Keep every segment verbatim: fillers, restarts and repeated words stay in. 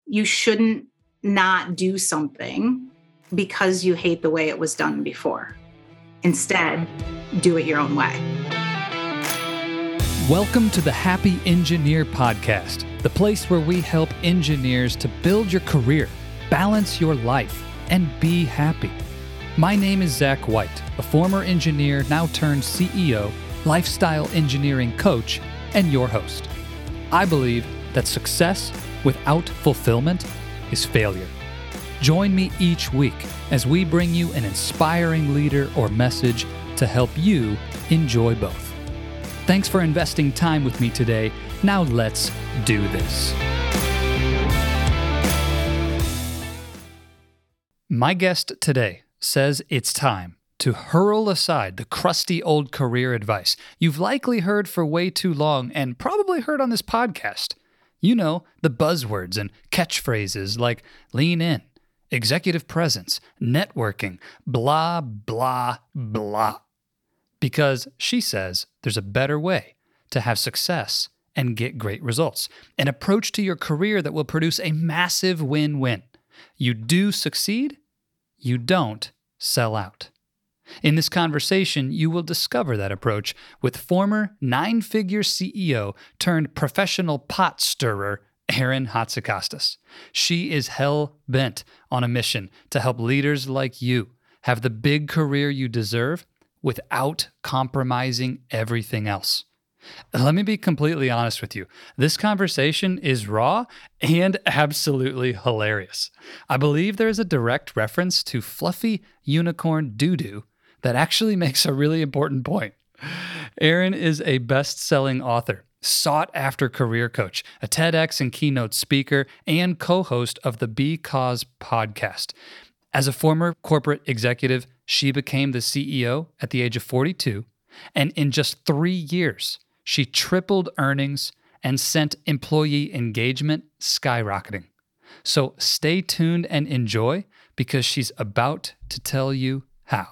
you shouldn't not do something because you hate the way it was done before. Instead, do it your own way. Welcome to the Happy Engineer Podcast, the place where we help engineers to build your career, balance your life, and be happy. My name is Zach White, a former engineer now turned C E O, lifestyle engineering coach, and your host. I believe that success without fulfillment is failure. Join me each week as we bring you an inspiring leader or message to help you enjoy both. Thanks for investing time with me today. Now let's do this. My guest today says it's time to hurl aside the crusty old career advice you've likely heard for way too long and probably heard on this podcast. You know, the buzzwords and catchphrases like lean in, executive presence, networking, blah, blah, blah. Because she says there's a better way to have success and get great results. An approach to your career that will produce a massive win-win. You do succeed, you don't sell out. In this conversation, you will discover that approach with former nine-figure C E O turned professional pot stirrer, Erin Hatzikostas. She is hell-bent on a mission to help leaders like you have the big career you deserve without compromising everything else. Let me be completely honest with you. This conversation is raw and absolutely hilarious. I believe there is a direct reference to fluffy unicorn doo-doo that actually makes a really important point. Erin is a best-selling author, sought-after career coach, a TEDx and keynote speaker, and co-host of the Because podcast. As a former corporate executive, she became the C E O at the age of forty-two, and in just three years, she tripled earnings and sent employee engagement skyrocketing. So stay tuned and enjoy, because she's about to tell you how.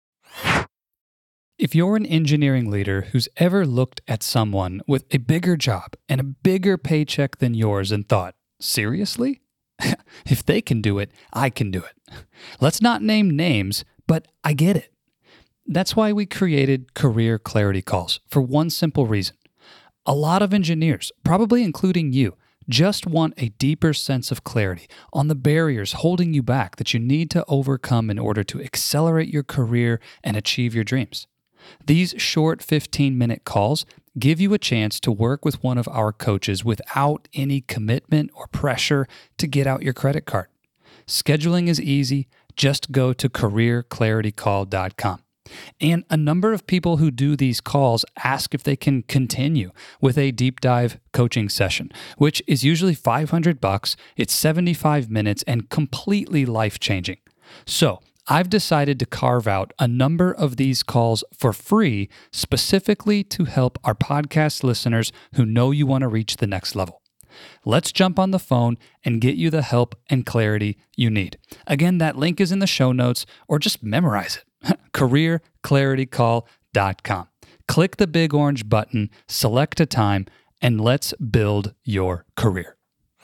If you're an engineering leader who's ever looked at someone with a bigger job and a bigger paycheck than yours and thought, seriously? If they can do it, I can do it. Let's not name names, but I get it. That's why we created Career Clarity Calls, for one simple reason. A lot of engineers, probably including you, just want a deeper sense of clarity on the barriers holding you back that you need to overcome in order to accelerate your career and achieve your dreams. These short fifteen-minute calls give you a chance to work with one of our coaches without any commitment or pressure to get out your credit card. Scheduling is easy. Just go to career clarity call dot com. And a number of people who do these calls ask if they can continue with a deep dive coaching session, which is usually five hundred bucks. It's seventy-five minutes and completely life-changing. So I've decided to carve out a number of these calls for free, specifically to help our podcast listeners who know you want to reach the next level. Let's jump on the phone and get you the help and clarity you need. Again, that link is in the show notes, or just memorize it. career clarity call dot com. Click the big orange button, select a time, and let's build your career.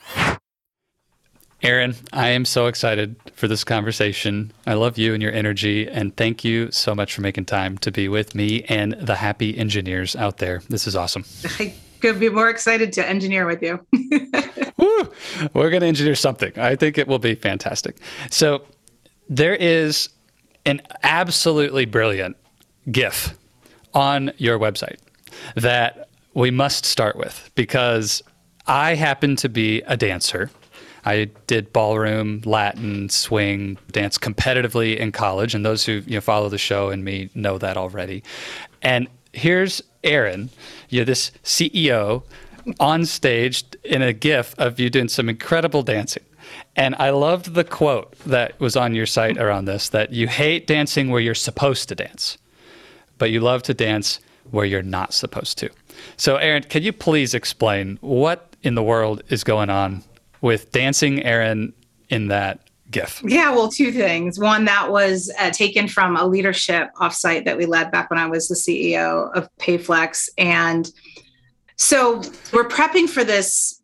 Erin, I am so excited for this conversation. I love you and your energy, and thank you so much for making time to be with me and the happy engineers out there. This is awesome. I could be more excited to engineer with you. Woo! We're going to engineer something. I think it will be fantastic. So there is an absolutely brilliant GIF on your website that we must start with, because I happen to be a dancer. I did ballroom, Latin, swing, dance competitively in college, and those who you know follow the show and me know that already. And here's Erin, you're this C E O on stage in a GIF of you doing some incredible dancing. And I loved the quote that was on your site around this, that you hate dancing where you're supposed to dance, but you love to dance where you're not supposed to. So Erin, can you please explain what in the world is going on with dancing Erin in that GIF? Yeah, well, two things. One, that was uh, taken from a leadership offsite that we led back when I was the C E O of PayFlex. And so we're prepping for this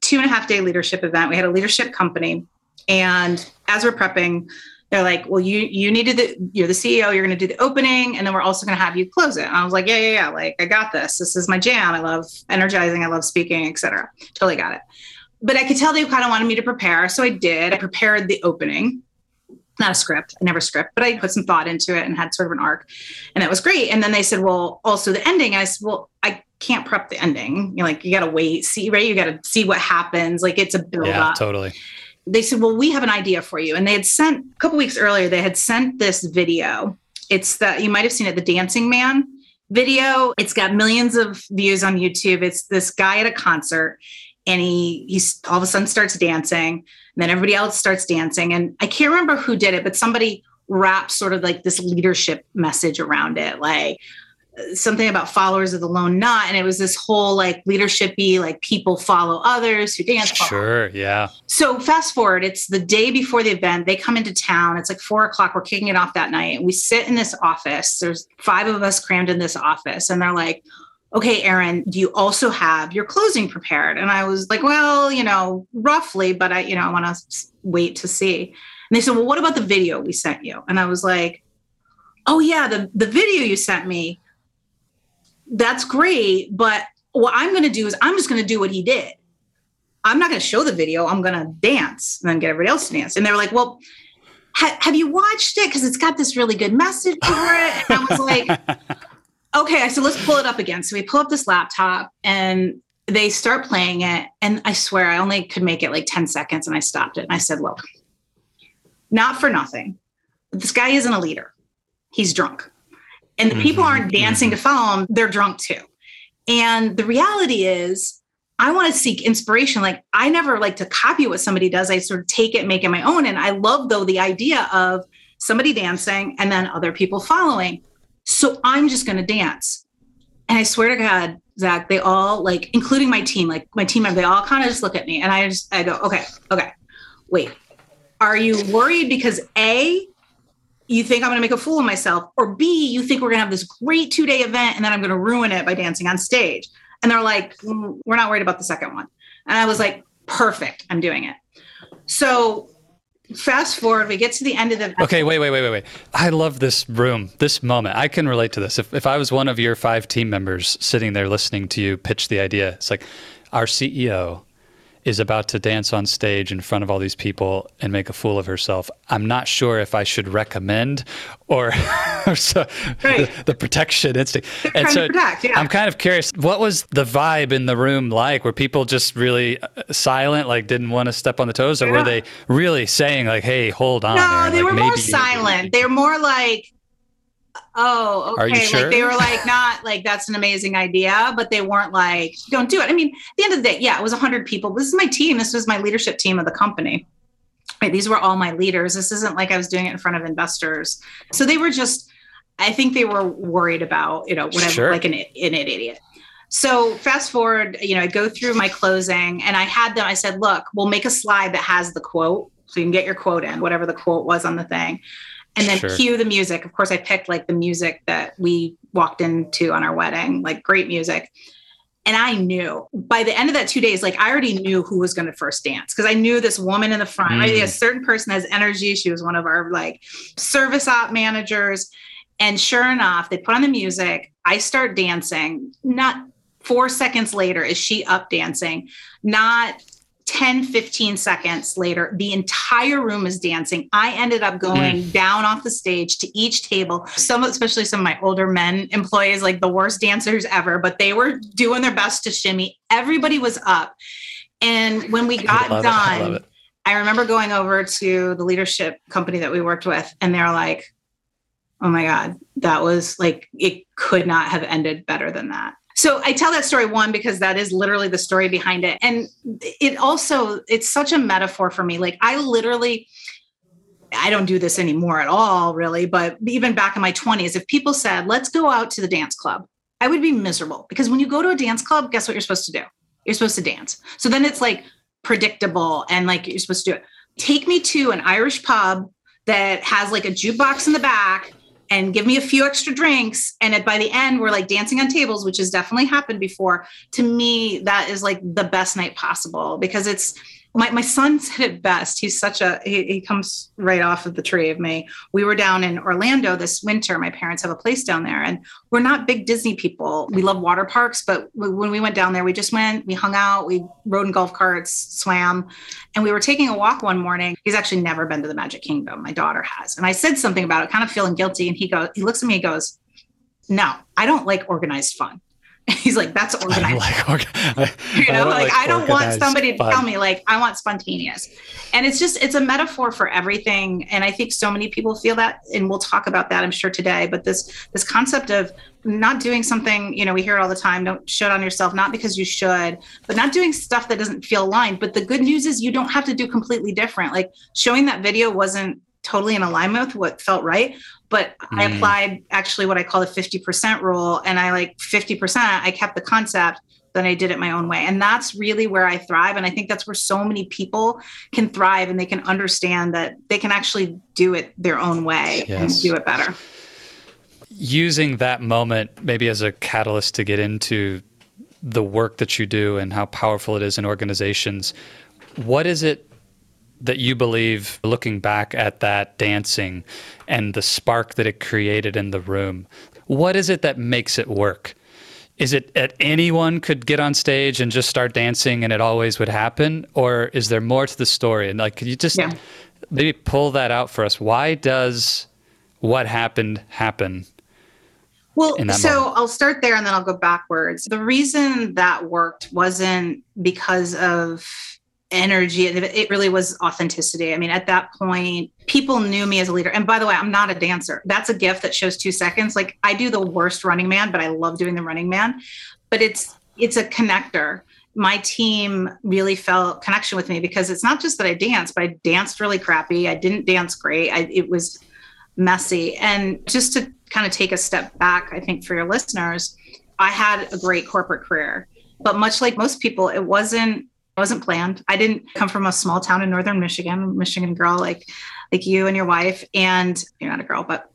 two and a half day leadership event. We had a leadership company. And as we're prepping, they're like, well, you you need to, the, you're the C E O, you're going to do the opening, and then we're also going to have you close it. And I was like, yeah, yeah, yeah. Like, I got this. This is my jam. I love energizing. I love speaking, et cetera. Totally got it. But I could tell they kind of wanted me to prepare. So I did. I prepared the opening, not a script. I never script, but I put some thought into it and had sort of an arc. And that was great. And then they said, well, also the ending. And I said, well, I can't prep the ending. You're like, you got to wait, see, right? You got to see what happens. Like, it's a build yeah, up. Totally. They said, well, we have an idea for you. And they had sent, a couple weeks earlier, they had sent this video. It's the, you might've seen it, the Dancing Man video. It's got millions of views on YouTube. It's this guy at a concert, and he, he's all of a sudden starts dancing, and then everybody else starts dancing. And I can't remember who did it, but somebody wrapped sort of like this leadership message around it, like something about followers of the lone nut. And it was this whole like leadership-y, like people follow others who dance. Sure. Yeah. So fast forward, it's the day before the event. They come into town. It's like four o'clock. We're kicking it off that night. And we sit in this office. There's five of us crammed in this office. And they're like, okay, Erin, do you also have your closing prepared? And I was like, well, you know, roughly, but I, you know, I want to wait to see. And they said, well, what about the video we sent you? And I was like, oh yeah, the, the video you sent me, that's great. But what I'm going to do is I'm just going to do what he did. I'm not going to show the video. I'm going to dance and then get everybody else to dance. And they were like, well, ha- have you watched it? Because it's got this really good message for it. And I was like, okay. I said, let's pull it up again. So we pull up this laptop and they start playing it. And I swear I only could make it like ten seconds, and I stopped it. And I said, look, not for nothing, but this guy isn't a leader. He's drunk. And the mm-hmm. people aren't dancing to follow him. They're drunk too. And the reality is, I want to seek inspiration. Like, I never like to copy what somebody does. I sort of take it, make it my own. And I love, though, the idea of somebody dancing and then other people following. So I'm just going to dance. And I swear to God, Zach, they all, like, including my team, like my team member, they all kind of just look at me. And I just, I go, okay, okay, wait. Are you worried because A, you think I'm going to make a fool of myself, or B, you think we're going to have this great two day event and then I'm going to ruin it by dancing on stage? And they're like, mm, we're not worried about the second one. And I was like, perfect, I'm doing it. So fast forward, we get to the end of the event. Okay, wait, wait, wait, wait, wait. I love this room, this moment. I can relate to this. If if I was one of your five team members sitting there listening to you pitch the idea, it's like, our C E O is about to dance on stage in front of all these people and make a fool of herself. I'm not sure if I should recommend or, or so, right. the, the protection instinct. They're and so protect, yeah. I'm kind of curious, what was the vibe in the room like? Were people just really silent, like didn't want to step on the toes, or yeah. were they really saying like, hey, hold on? No, Erin, they like, were maybe more silent. They were more like, oh, okay. Are you sure? Like, they were like, not like, that's an amazing idea, but they weren't like, don't do it. I mean, at the end of the day, yeah, it was a hundred people. This is my team. This was my leadership team of the company. Right. These were all my leaders. This isn't like I was doing it in front of investors. So they were just, I think they were worried about, you know, whatever, sure. like an, an idiot. So fast forward, you know, I go through my closing and I had them, I said, look, we'll make a slide that has the quote. So you can get your quote in, whatever the quote was on the thing. And then sure. cue the music. Of course, I picked like the music that we walked into on our wedding, like great music. And I knew by the end of that two days, like I already knew who was going to first dance, because I knew this woman in the front, mm. right? A certain person has energy. She was one of our like service op managers. And sure enough, they put on the music. I start dancing. Not four seconds later is she up dancing. Not ten, fifteen seconds later, the entire room is dancing. I ended up going mm. down off the stage to each table. Some, especially some of my older men employees, like the worst dancers ever, but they were doing their best to shimmy. Everybody was up. And when we got I done, I, I remember going over to the leadership company that we worked with, and they're like, oh my God, that was like, it could not have ended better than that. So I tell that story, one, because that is literally the story behind it. And it also, it's such a metaphor for me. Like I literally, I don't do this anymore at all, really. But even back in my twenties, if people said, let's go out to the dance club, I would be miserable, because when you go to a dance club, guess what you're supposed to do? You're supposed to dance. So then it's like predictable and like you're supposed to do it. Take me to an Irish pub that has like a jukebox in the back and give me a few extra drinks. And at, by the end, we're like dancing on tables, which has definitely happened before. To me, that is like the best night possible because it's, my, my son said it best. He's such a, he, he comes right off of the tree of me. We were down in Orlando this winter. My parents have a place down there and we're not big Disney people. We love water parks, but when we went down there, we just went, we hung out, we rode in golf carts, swam, and we were taking a walk one morning. He's actually never been to the Magic Kingdom. My daughter has. And I said something about it, kind of feeling guilty. And he goes, he looks at me and goes, no, I don't like organized fun. He's like, that's organized. I like orga- I, you know, I like, like I don't want somebody to fun. tell me like, I want spontaneous. And it's just, it's a metaphor for everything. And I think so many people feel that, and we'll talk about that, I'm sure today, but this, this concept of not doing something, you know, we hear it all the time, don't shit on yourself, not because you should, but not doing stuff that doesn't feel aligned. But the good news is you don't have to do completely different. Like showing that video wasn't totally in alignment with what felt right. But mm. I applied actually what I call the fifty percent rule. And I like fifty percent, I kept the concept, then I did it my own way. And that's really where I thrive. And I think that's where so many people can thrive and they can understand that they can actually do it their own way yes. and do it better. Using that moment maybe as a catalyst to get into the work that you do and how powerful it is in organizations, what is it that you believe, looking back at that dancing and the spark that it created in the room, what is it that makes it work? Is it that anyone could get on stage and just start dancing and it always would happen? Or is there more to the story? And like, could you just yeah. maybe pull that out for us? Why does what happened happen? Well, so moment? I'll start there and then I'll go backwards. The reason that worked wasn't because of energy. It really was authenticity. I mean, at that point, people knew me as a leader. And by the way, I'm not a dancer. That's a gift that shows two seconds. Like I do the worst Running Man, but I love doing the Running Man. But it's it's a connector. My team really felt connection with me because it's not just that I danced, but I danced really crappy. I didn't dance great. I, it was messy. And just to kind of take a step back, I think for your listeners, I had a great corporate career. But much like most people, it wasn't It wasn't planned. I didn't come from a small town in northern Michigan, Michigan girl like like you and your wife. And you're not a girl, but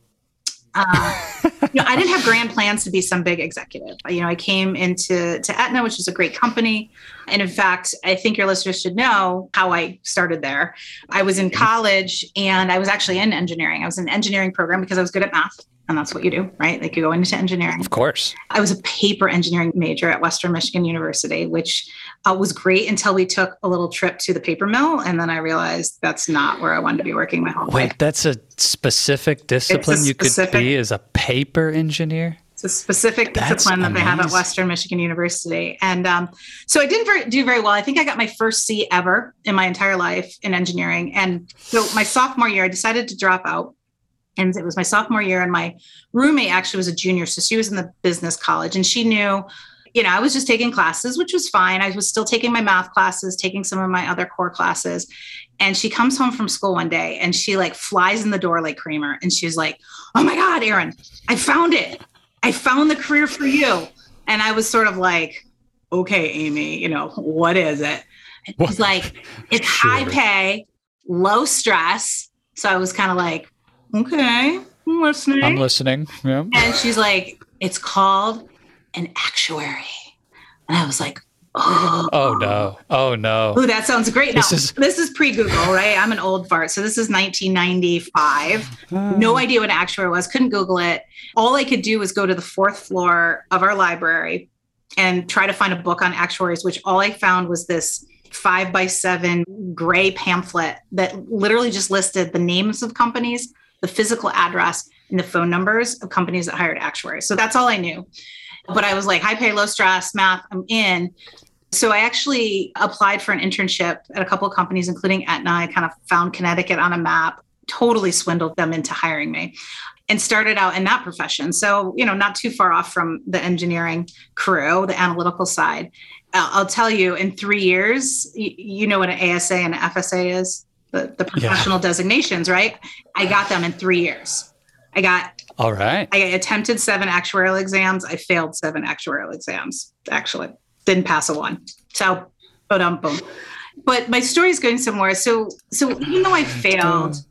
uh, you know, I didn't have grand plans to be some big executive. You know, I came into to Aetna, which is a great company. And in fact, I think your listeners should know how I started there. I was in college and I was actually in engineering. I was in an engineering program because I was good at math. And that's what you do, right? Like you go into engineering. Of course. I was a paper engineering major at Western Michigan University, which uh, was great until we took a little trip to the paper mill. And then I realized that's not where I wanted to be working my whole Wait, life. Wait, that's a specific discipline a you specific, could be as a paper engineer? It's a specific that's discipline that amazing. They have at Western Michigan University. And um, so I didn't very, do very well. I think I got my first C ever in my entire life in engineering. And so my sophomore year, I decided to drop out. And it was my sophomore year, and my roommate actually was a junior. So she was in the business college, and she knew, you know, I was just taking classes, which was fine. I was still taking my math classes, taking some of my other core classes. And she comes home from school one day and she like flies in the door like Kramer. And she's like, oh my God, Erin, I found it. I found the career for you. And I was sort of like, okay, Amy, you know, what is it? And she's like, it's sure. high pay, low stress. So I was kind of like, okay, I'm listening. I'm listening. Yeah. And she's like, it's called an actuary. And I was like, oh. Oh, no. Oh, no. Oh, that sounds great. This, now, is... this is pre-Google, right? I'm an old fart. So this is nineteen ninety-five. No idea what an actuary was. Couldn't Google it. All I could do was go to the fourth floor of our library and try to find a book on actuaries, which all I found was this five by seven gray pamphlet that literally just listed the names of companies, the physical address, and the phone numbers of companies that hired actuaries. So that's all I knew. But I was like, high pay, low stress, math, I'm in. So I actually applied for an internship at a couple of companies, including Aetna. I kind of found Connecticut on a map, totally swindled them into hiring me, and started out in that profession. So, you know, not too far off from the engineering crew, the analytical side. I'll tell you, in three years, you know what an A S A and an F S A is? The, the professional yeah. designations, right? I got them in three years. I got, all right. I attempted seven actuarial exams. I failed seven actuarial exams, actually. Didn't pass a one. So, boom, boom. But my story is going somewhere. So, so even though I failed,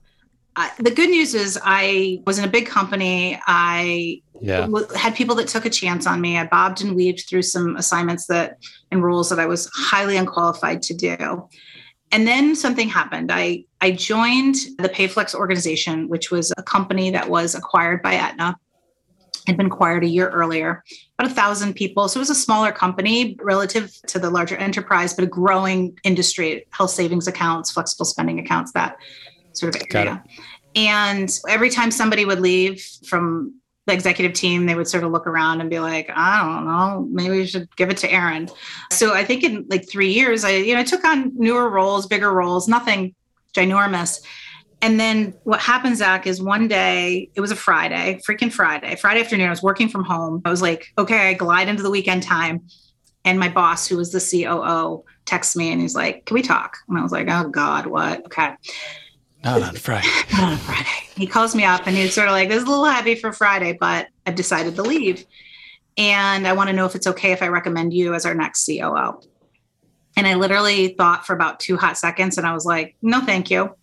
I, the good news is I was in a big company. I yeah. w- had people that took a chance on me. I bobbed and weaved through some assignments that and roles that I was highly unqualified to do. And then something happened. I, I joined the PayFlex organization, which was a company that was acquired by Aetna. Had been acquired a year earlier, about a thousand people. So it was a smaller company relative to the larger enterprise, but a growing industry, health savings accounts, flexible spending accounts, that sort of area. And every time somebody would leave from the executive team, they would sort of look around and be like, I don't know, maybe we should give it to Erin. So I think in like three years, I, you know, I took on newer roles, bigger roles, nothing ginormous. And then what happened, Zach, is one day, it was a Friday, freaking Friday, Friday afternoon, I was working from home. I was like, okay, I glide into the weekend time. And my boss, who was the C O O, texts me and he's like, can we talk? And I was like, oh God, what? Okay. Not on Friday. Not on Friday. He calls me up and he's sort of like, this is a little heavy for Friday, but I've decided to leave. And I want to know if it's okay if I recommend you as our next C O O. And I literally thought for about two hot seconds and I was like, no, thank you.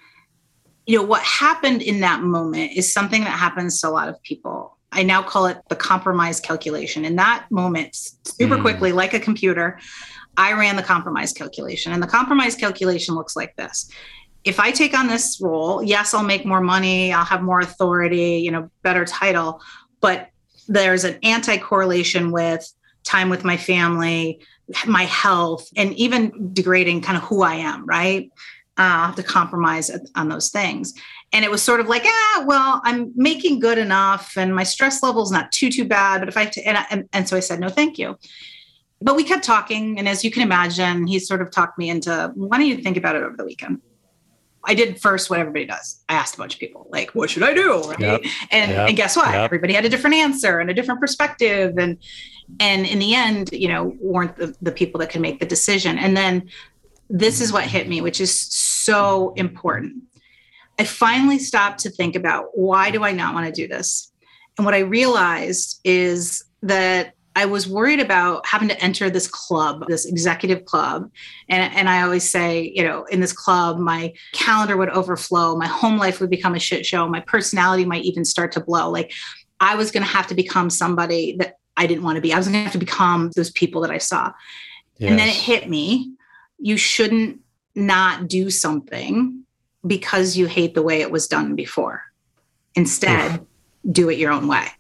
You know, what happened in that moment is something that happens to a lot of people. I now call it the compromise calculation. In that moment, super mm. quickly, like a computer, I ran the compromise calculation. And the compromise calculation looks like this. If I take on this role, yes, I'll make more money, I'll have more authority, you know, better title, but there's an anti-correlation with time with my family, my health, and even degrading kind of who I am, right? Uh, have to compromise on those things. And it was sort of like, ah, well, I'm making good enough and my stress level is not too, too bad. But if I, t- and, I and, and so I said, no, thank you. But we kept talking. And as you can imagine, he sort of talked me into, why don't you think about it over the weekend? I did first what everybody does. I asked a bunch of people, like, what should I do? Right? Yep. And, yep. and guess what? Yep. Everybody had a different answer and a different perspective. And, and in the end, you know, weren't the, the people that could make the decision. And then this is what hit me, which is so important. I finally stopped to think about, why do I not want to do this? And what I realized is that I was worried about having to enter this club, this executive club. And, and I always say, you know, in this club, my calendar would overflow. My home life would become a shit show. My personality might even start to blow. Like I was going to have to become somebody that I didn't want to be. I was going to have to become those people that I saw. Yes. And then it hit me. You shouldn't not do something because you hate the way it was done before. Instead, Oof. do it your own way.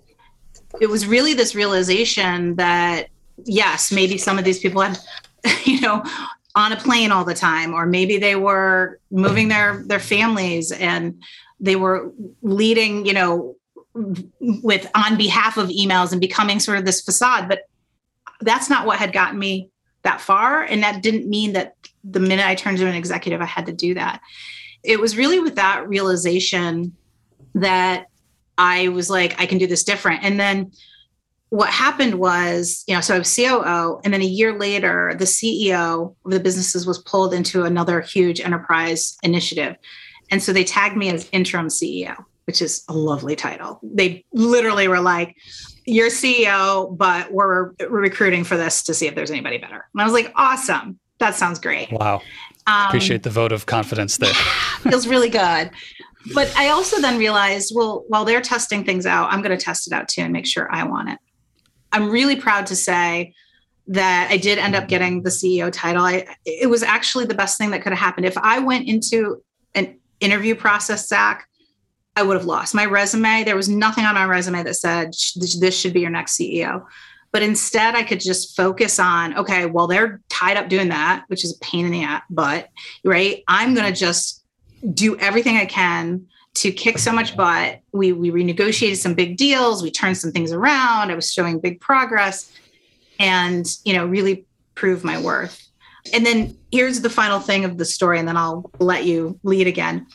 It was really this realization that, yes, maybe some of these people had, you know, on a plane all the time, or maybe they were moving their, their families and they were leading, you know, with on behalf of emails and becoming sort of this facade. But that's not what had gotten me that far. And that didn't mean that the minute I turned to an executive, I had to do that. It was really with that realization that I was like, I can do this different. And then what happened was, you know, so I was C O O, and then a year later, the C E O of the businesses was pulled into another huge enterprise initiative. And so they tagged me as interim C E O, which is a lovely title. They literally were like, you're C E O, but we're, we're recruiting for this to see if there's anybody better. And I was like, awesome. That sounds great. Wow. Um, Appreciate the vote of confidence there. Feels really good. But I also then realized, well, while they're testing things out, I'm going to test it out too and make sure I want it. I'm really proud to say that I did end up getting the C E O title. I, it was actually the best thing that could have happened. If I went into an interview process, Zach, I would have lost my resume. There was nothing on my resume that said, this should be your next C E O. But instead, I could just focus on, okay, well, they're tied up doing that, which is a pain in the butt, right? I'm going to just do everything I can to kick so much butt. We we renegotiated some big deals. We turned some things around. I was showing big progress and, you know, really prove my worth. And then here's the final thing of the story, and then I'll let you lead again.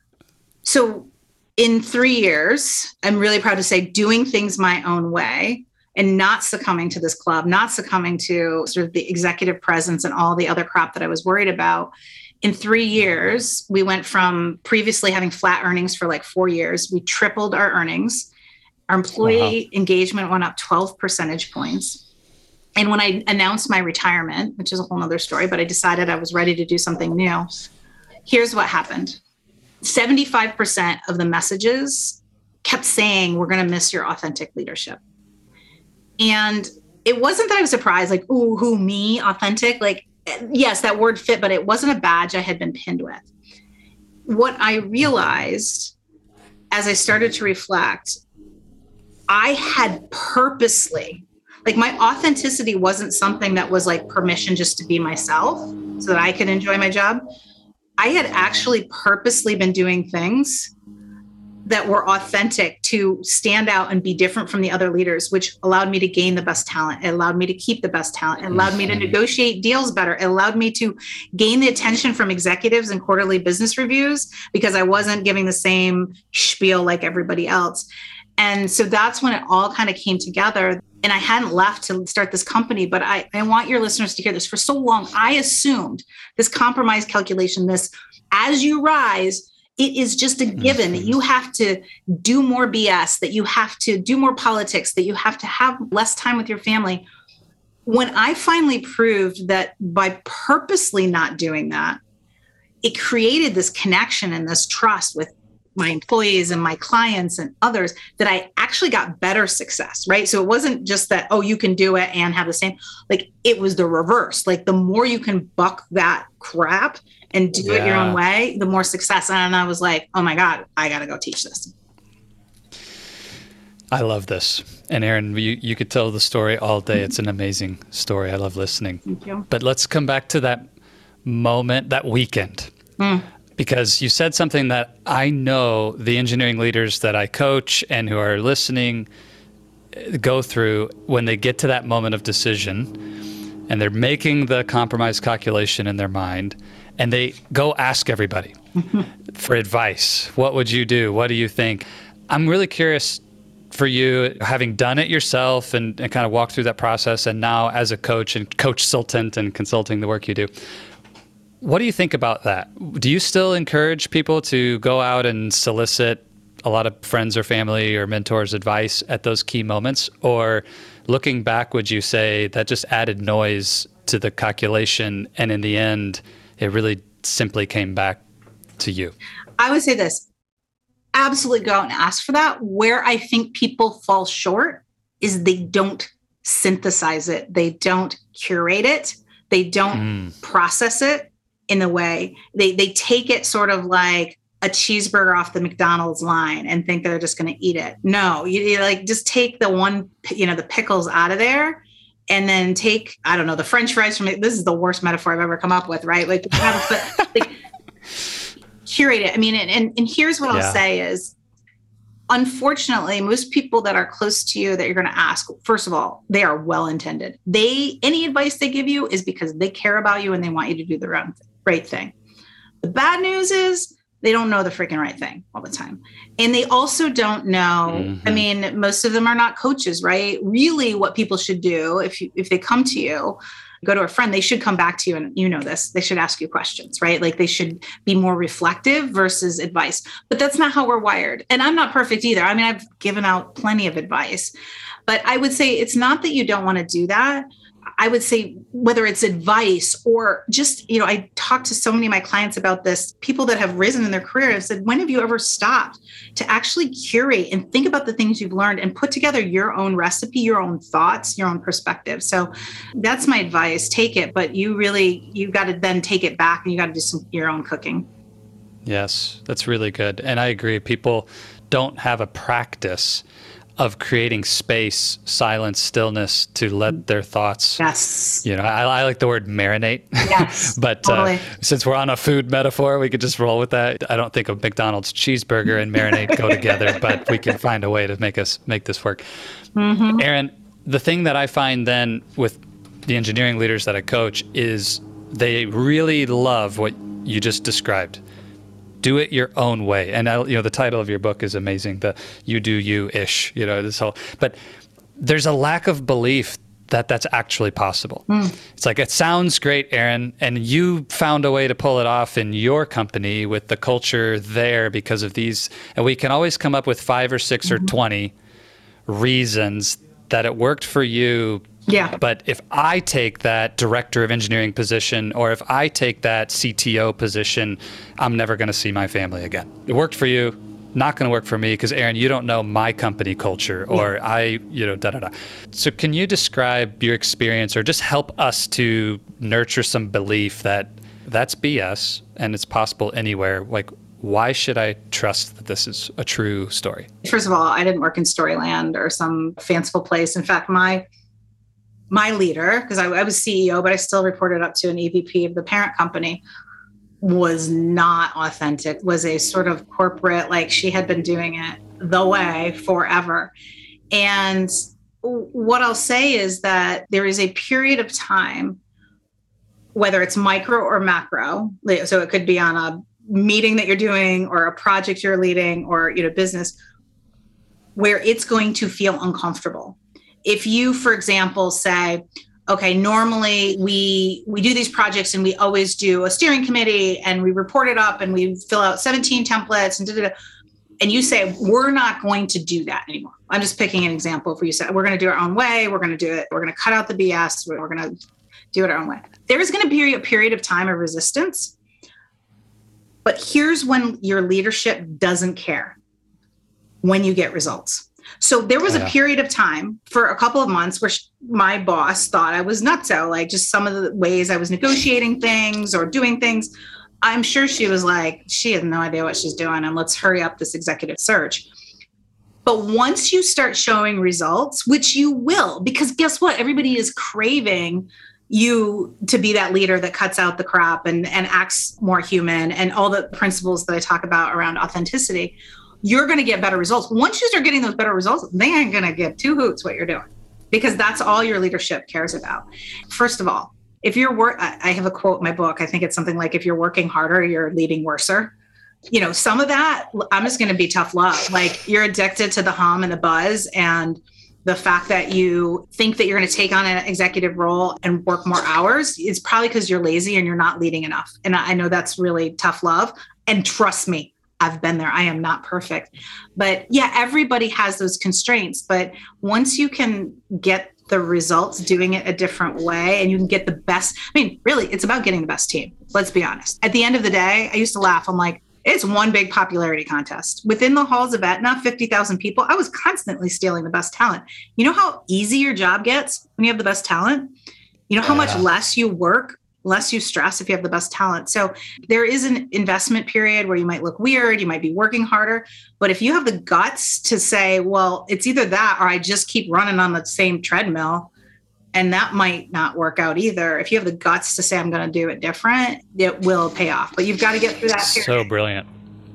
So in three years, I'm really proud to say doing things my own way and not succumbing to this club, not succumbing to sort of the executive presence and all the other crap that I was worried about. In three years, we went from previously having flat earnings for like four years. We tripled our earnings. Our employee wow. engagement went up twelve percentage points. And when I announced my retirement, which is a whole nother story, but I decided I was ready to do something new, here's what happened. seventy-five percent of the messages kept saying, we're going to miss your authentic leadership. And it wasn't that I was surprised, like, ooh, who, me, authentic? Like, yes, that word fit, but it wasn't a badge I had been pinned with. What I realized as I started to reflect, I had purposely, like my authenticity wasn't something that was like permission just to be myself so that I could enjoy my job. I had actually purposely been doing things that were authentic to stand out and be different from the other leaders, which allowed me to gain the best talent. It allowed me to keep the best talent. It allowed me to negotiate deals better. It allowed me to gain the attention from executives in quarterly business reviews because I wasn't giving the same spiel like everybody else. And so that's when it all kind of came together. And I hadn't left to start this company, but I, I want your listeners to hear this. For so long, I assumed this compromise calculation, this as you rise, it is just a given that you have to do more B S, that you have to do more politics, that you have to have less time with your family. When I finally proved that by purposely not doing that, it created this connection and this trust with my employees and my clients and others that I actually got better success, right? So it wasn't just that, oh, you can do it and have the same, like it was the reverse. Like the more you can buck that crap and do yeah. it your own way, the more success. And I was like, oh my God, I got to go teach this. I love this. And Erin, you, you could tell the story all day. It's an amazing story. I love listening. Thank you. But let's come back to that moment, that weekend. Mm. Because you said something that I know the engineering leaders that I coach and who are listening go through when they get to that moment of decision and they're making the compromise calculation in their mind and they go ask everybody for advice. What would you do? What do you think? I'm really curious for you, having done it yourself and, and kind of walked through that process and now as a coach and coach-sultant and consulting the work you do, what do you think about that? Do you still encourage people to go out and solicit a lot of friends or family or mentors' advice at those key moments? Or looking back, would you say that just added noise to the calculation and in the end, it really simply came back to you? I would say this, absolutely go out and ask for that. Where I think people fall short is they don't synthesize it. They don't curate it. They don't mm. process it. In a way, they they take it sort of like a cheeseburger off the McDonald's line and think they're just going to eat it. No, you, you like just take the one, you know, the pickles out of there and then take, I don't know, the French fries from it. This is the worst metaphor I've ever come up with, right? Like, but, like curate it. I mean, and, and, and here's what yeah. I'll say is, unfortunately, most people that are close to you that you're going to ask, first of all, they are well-intended. They, any advice they give you is because they care about you and they want you to do the right, right thing. The bad news is they don't know the freaking right thing all the time. And they also don't know, mm-hmm. I mean, most of them are not coaches, right? Really what people should do if you, if they come to you, go to a friend, they should come back to you and you know this, they should ask you questions, right? Like they should be more reflective versus advice, but that's not how we're wired. And I'm not perfect either. I mean, I've given out plenty of advice, but I would say it's not that you don't want to do that. I would say whether it's advice or just, you know, I talked to so many of my clients about this, people that have risen in their career and said, when have you ever stopped to actually curate and think about the things you've learned and put together your own recipe, your own thoughts, your own perspective? So that's my advice. Take it, but you really, you got to then take it back and you got to do some your own cooking. Yes, that's really good. And I agree. People don't have a practice of creating space, silence, stillness to let their thoughts, yes. you know, I, I like the word marinate, yes, but totally. uh, since we're on a food metaphor, we could just roll with that. I don't think a McDonald's cheeseburger and marinate go together, but we can find a way to make us make this work. Mm-hmm. Erin, the thing that I find then with the engineering leaders that I coach is they really love what you just described. Do it your own way. And, I, you know, the title of your book is amazing, the you do you-ish, you know, this whole, but there's a lack of belief that that's actually possible. Mm. It's like, it sounds great, Erin, and you found a way to pull it off in your company with the culture there because of these, and we can always come up with five or six mm-hmm. or twenty reasons that it worked for you Yeah. But if I take that director of engineering position, or if I take that C T O position, I'm never going to see my family again. It worked for you, not going to work for me, because Erin, you don't know my company culture, or yeah. I, you know, da da da. So can you describe your experience, or just help us to nurture some belief that that's B S and it's possible anywhere? Like, why should I trust that this is a true story? First of all, I didn't work in Storyland or some fanciful place. In fact, my my leader, because I, I was C E O, but I still reported up to an E V P of the parent company, was not authentic, was a sort of corporate, like she had been doing it the way forever. And what I'll say is that there is a period of time, whether it's micro or macro, so it could be on a meeting that you're doing or a project you're leading or, you know, business, where it's going to feel uncomfortable. If you, for example, say, okay, normally we we do these projects and we always do a steering committee and we report it up and we fill out seventeen templates and da, da, da, and you say, we're not going to do that anymore. I'm just picking an example. If you said, we're going to do it our own way, we're going to do it, we're going to cut out the B S, we're going to do it our own way. There is going to be a period of time of resistance. But here's when your leadership doesn't care: when you get results. So there was yeah. a period of time for a couple of months where sh- my boss thought I was nutso, like just some of the ways I was negotiating things or doing things. I'm sure she was like, she has no idea what she's doing, and let's hurry up this executive search. But once you start showing results, which you will, because guess what? Everybody is craving you to be that leader that cuts out the crap and, and acts more human, and all the principles that I talk about around authenticity. You're going to get better results. Once you start getting those better results, they ain't going to give two hoots what you're doing, because that's all your leadership cares about. First of all, if you're work, I have a quote in my book. I think it's something like, if you're working harder, you're leading worser. You know, some of that, I'm just going to be tough love. Like, you're addicted to the hum and the buzz, and the fact that you think that you're going to take on an executive role and work more hours is probably because you're lazy and you're not leading enough. And I know that's really tough love. And trust me, I've been there. I am not perfect. But yeah, everybody has those constraints. But once you can get the results doing it a different way, and you can get the best, I mean, really, it's about getting the best team. Let's be honest. At the end of the day, I used to laugh. I'm like, it's one big popularity contest. Within the halls of Aetna, fifty thousand people, I was constantly stealing the best talent. You know how easy your job gets when you have the best talent? You know how yeah. much less you work, less you stress if you have the best talent. So there is an investment period where you might look weird, you might be working harder. But if you have the guts to say, well, it's either that or I just keep running on the same treadmill, and that might not work out either. If you have the guts to say, I'm going to do it different, it will pay off. But you've got to get through that period. So brilliant.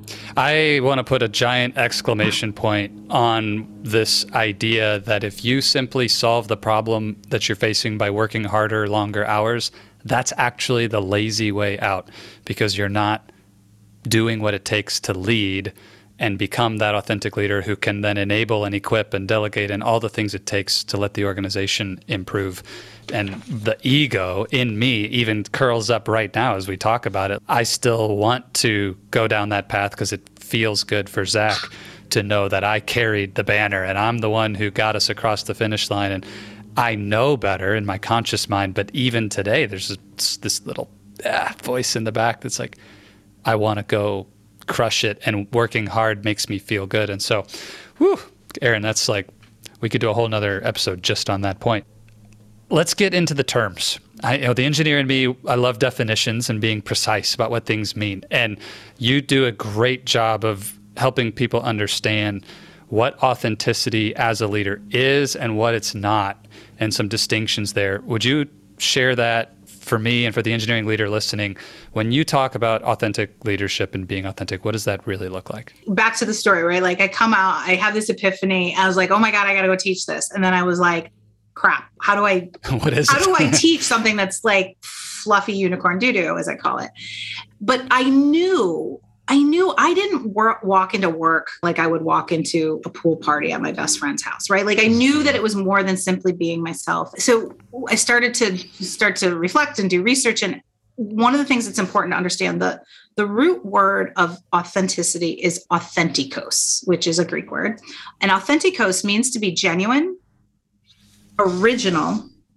I want to put a giant exclamation point on this idea that if you simply solve the problem that you're facing by working harder, longer hours, that's actually the lazy way out, because you're not doing what it takes to lead and become that authentic leader who can then enable and equip and delegate and all the things it takes to let the organization improve. And the ego in me even curls up right now as we talk about it. I still want to go down that path because it feels good for Zach to know that I carried the banner and I'm the one who got us across the finish line. And I know better in my conscious mind, but even today, there's this, this little ah, voice in the back that's like, I want to go crush it, and working hard makes me feel good. And so, whew, Erin, that's like, we could do a whole nother episode just on that point. Let's get into the terms. I, you know, the engineer in me, I love definitions and being precise about what things mean. And you do a great job of helping people understand what authenticity as a leader is and what it's not, and some distinctions there. Would you share that for me and for the engineering leader listening? When you talk about authentic leadership and being authentic, what does that really look like? Back to the story, right? Like, I come out, I have this epiphany. I was like, oh my God, I got to go teach this. And then I was like, crap, how do I, what is how it? do I teach something that's like fluffy unicorn doo-doo, as I call it? But I knew I knew I didn't work, walk into work like I would walk into a pool party at my best friend's house, right? Like, I knew that it was more than simply being myself. So I started to start to reflect and do research. And one of the things that's important to understand, the, the root word of authenticity is authentikos, which is a Greek word. And authentikos means to be genuine, original,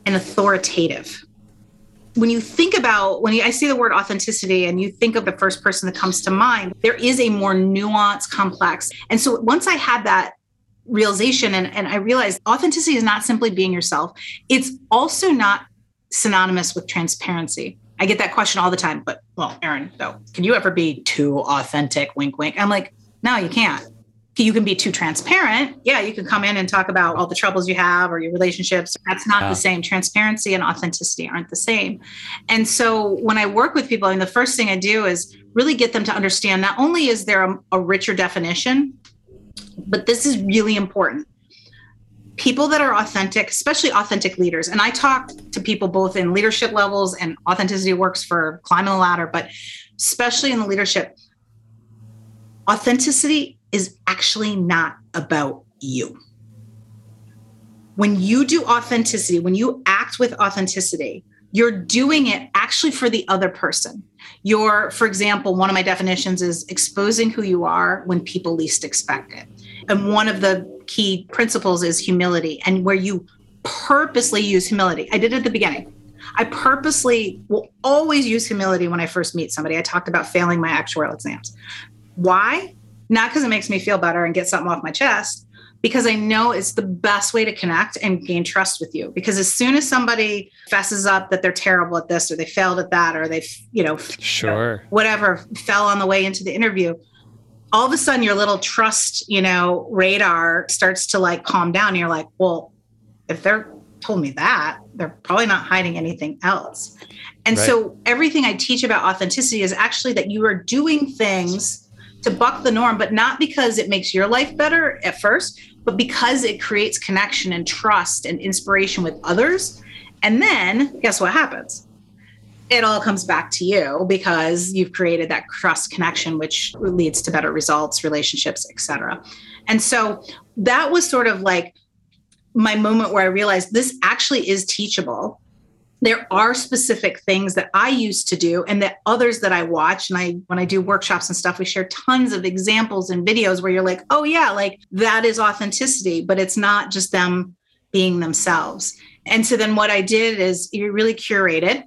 and authoritative. When you think about, when you, I say the word authenticity and you think of the first person that comes to mind, there is a more nuanced, complex. And so once I had that realization and, and I realized authenticity is not simply being yourself, it's also not synonymous with transparency. I get that question all the time, but well, Erin, though, can you ever be too authentic? Wink, wink. I'm like, no, you can't. You can be too transparent. Yeah, you can come in and talk about all the troubles you have or your relationships. That's not yeah. the same. Transparency and authenticity aren't the same. And so when I work with people, I mean, the first thing I do is really get them to understand not only is there a, a richer definition, but this is really important. People that are authentic, especially authentic leaders, and I talk to people both in leadership levels, and authenticity works for climbing the ladder, but especially in the leadership, authenticity is actually not about you. When you do authenticity, when you act with authenticity, you're doing it actually for the other person. You're, for example, one of my definitions is exposing who you are when people least expect it. And one of the key principles is humility, and where you purposely use humility. I did it at the beginning. I purposely will always use humility when I first meet somebody. I talked about failing my actuarial exams. Why? Not because it makes me feel better and get something off my chest, because I know it's the best way to connect and gain trust with you. Because as soon as somebody fesses up that they're terrible at this, or they failed at that, or they, you know, sure, whatever, fell on the way into the interview, all of a sudden your little trust, you know, radar starts to like calm down. And you're like, well, if they're told me that, they're probably not hiding anything else. And right. so everything I teach about authenticity is actually that you are doing things to buck the norm, but not because it makes your life better at first, but because it creates connection and trust and inspiration with others. And then guess what happens? It all comes back to you because you've created that trust connection, which leads to better results, relationships, et cetera. And so that was sort of like my moment where I realized this actually is teachable. There are specific things that I used to do and that others that I watch. And I, when I do workshops and stuff, we share tons of examples and videos where you're like, oh yeah, like that is authenticity, but it's not just them being themselves. And so then what I did is you really curated,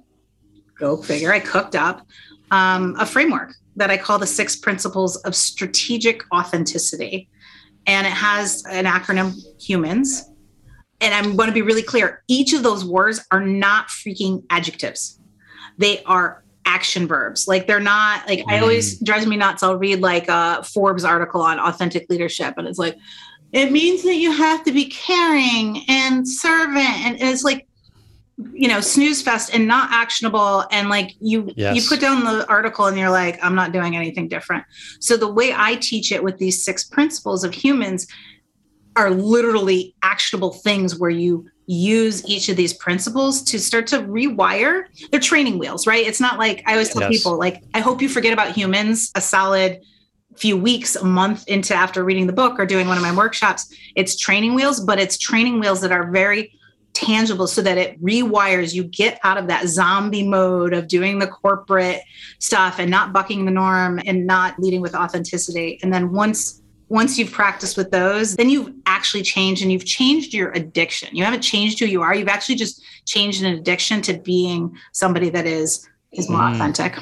go figure, I cooked up um, a framework that I call the six principles of strategic authenticity. And it has an acronym, HUMANS. And I'm going to be really clear. Each of those words are not freaking adjectives. They are action verbs. Like they're not like, mm. I always drives me nuts. I'll read like a Forbes article on authentic leadership. And it's like, it means that you have to be caring and servant. And it's like, you know, snooze fest and not actionable. And like you, yes. you put down the article and you're like, I'm not doing anything different. So the way I teach it with these six principles of HUMANS are literally actionable things where you use each of these principles to start to rewire. They're training wheels, right? It's not like I always tell yes. people, like, I hope you forget about HUMANS a solid few weeks, a month into after reading the book or doing one of my workshops. It's training wheels, but it's training wheels that are very tangible so that it rewires. You get out of that zombie mode of doing the corporate stuff and not bucking the norm and not leading with authenticity. And then once Once you've practiced with those, then you've actually changed and you've changed your addiction. You haven't changed who you are. You've actually just changed an addiction to being somebody that is, is more mm. authentic.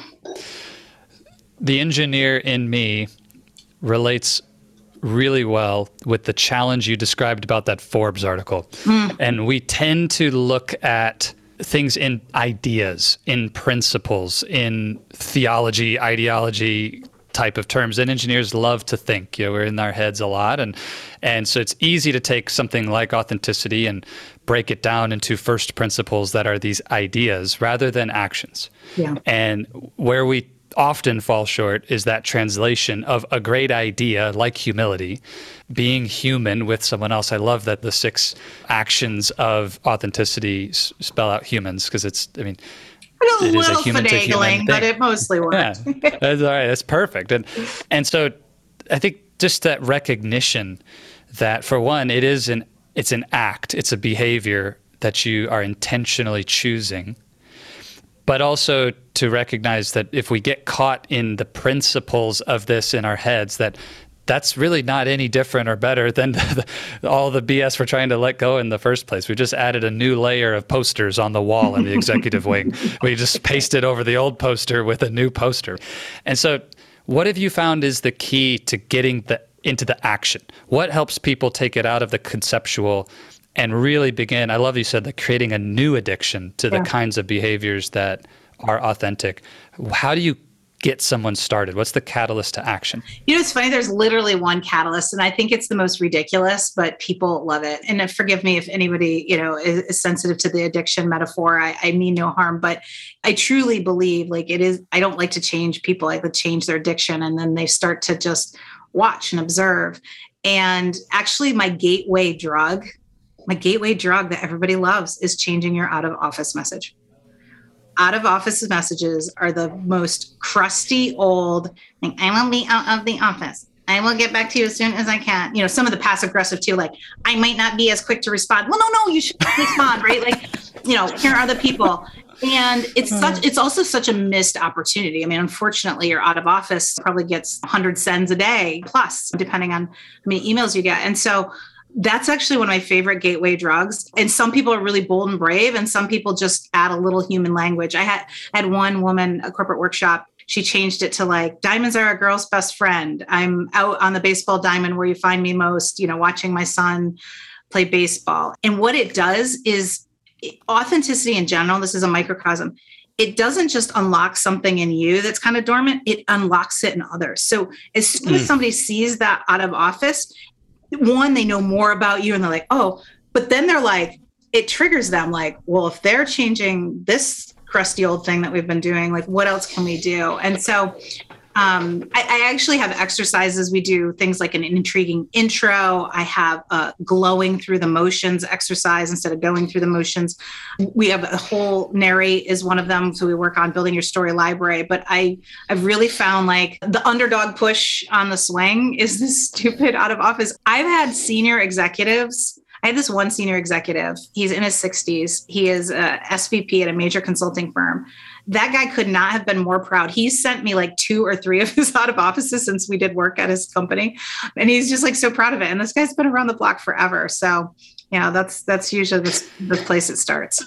The engineer in me relates really well with the challenge you described about that Forbes article. Mm. And we tend to look at things in ideas, in principles, in theology, ideology, type of terms, and engineers love to think. You know, we're in our heads a lot, and and so it's easy to take something like authenticity and break it down into first principles that are these ideas rather than actions. Yeah. And where we often fall short is that translation of a great idea like humility, being human with someone else. I love that the six actions of authenticity s- spell out humans, because it's, I mean, a it little finagling, but it mostly works. Yeah, that's all right. That's perfect. And and so I think just that recognition that, for one, it is an it's an act, it's a behavior that you are intentionally choosing, but also to recognize that if we get caught in the principles of this in our heads, that that's really not any different or better than the, the, all the B S we're trying to let go in the first place. We just added a new layer of posters on the wall in the executive wing. We just pasted over the old poster with a new poster. And so what have you found is the key to getting the into the action? What helps people take it out of the conceptual and really begin? I love you said that creating a new addiction to the yeah. kinds of behaviors that are authentic. How do you get someone started? What's the catalyst to action? You know, it's funny. There's literally one catalyst, and I think it's the most ridiculous, but people love it. And forgive me if anybody, you know, is, is sensitive to the addiction metaphor. I, I mean no harm, but I truly believe like it is. I don't like to change people. I like to change their addiction, and then they start to just watch and observe. And actually, my gateway drug, my gateway drug that everybody loves is changing your out of office message. Out of office messages are the most crusty old, like, I will be out of the office. I will get back to you as soon as I can. You know, some of the passive aggressive too, like, I might not be as quick to respond. Well, no, no, you should respond, right? Like, you know, here are the people. And it's such, it's also such a missed opportunity. I mean, unfortunately, your out of office probably gets one hundred sends a day plus, depending on how many emails you get. And so that's actually one of my favorite gateway drugs. And some people are really bold and brave, and some people just add a little human language. I had had one woman, a corporate workshop, she changed it to like, diamonds are a girl's best friend. I'm out on the baseball diamond where you find me most, you know, watching my son play baseball. And what it does is authenticity in general, this is a microcosm. It doesn't just unlock something in you that's kind of dormant, it unlocks it in others. So as soon as somebody sees that out of office, one, they know more about you and they're like, oh, but then they're like, it triggers them like, well, if they're changing this crusty old thing that we've been doing, like what else can we do? And so um, I, I actually have exercises. We do things like an intriguing intro. I have a glowing through the motions exercise instead of going through the motions. We have a whole narrate is one of them. So we work on building your story library. But I, I've really found like the underdog push on the swing is this stupid out of office. I've had senior executives. I had this one senior executive. He's in his sixties. He is a S V P at a major consulting firm. That guy could not have been more proud. He sent me like two or three of his out of offices since we did work at his company. And he's just like so proud of it. And this guy's been around the block forever. So, you know, that's that's usually the, the place it starts.